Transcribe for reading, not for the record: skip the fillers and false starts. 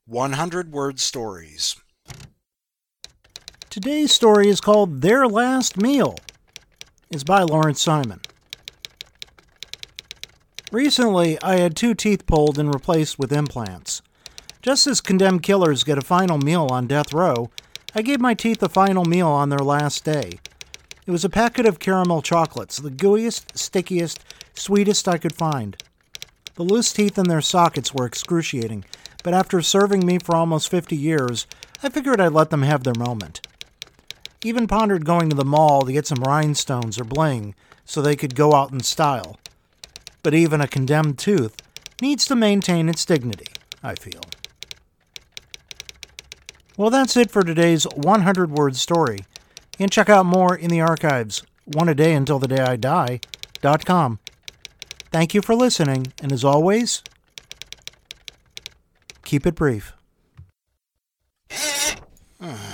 100-word stories. Today's story is called Their Last Meal. It's by Lawrence Simon. Recently, I had 2 teeth pulled and replaced with implants. Just as condemned killers get a final meal on death row, I gave my teeth a final meal on their last day. It was a packet of caramel chocolates, the gooeyest, stickiest, sweetest I could find. The loose teeth in their sockets were excruciating, but after serving me for almost 50 years, I figured I'd let them have their moment. Even pondered going to the mall to get some rhinestones or bling so they could go out in style. But even a condemned tooth needs to maintain its dignity, I feel. Well, that's it for today's 100-word story. You can check out more in the archives, oneadayuntilthedayidie.com. Thank you for listening, and as always, keep it brief.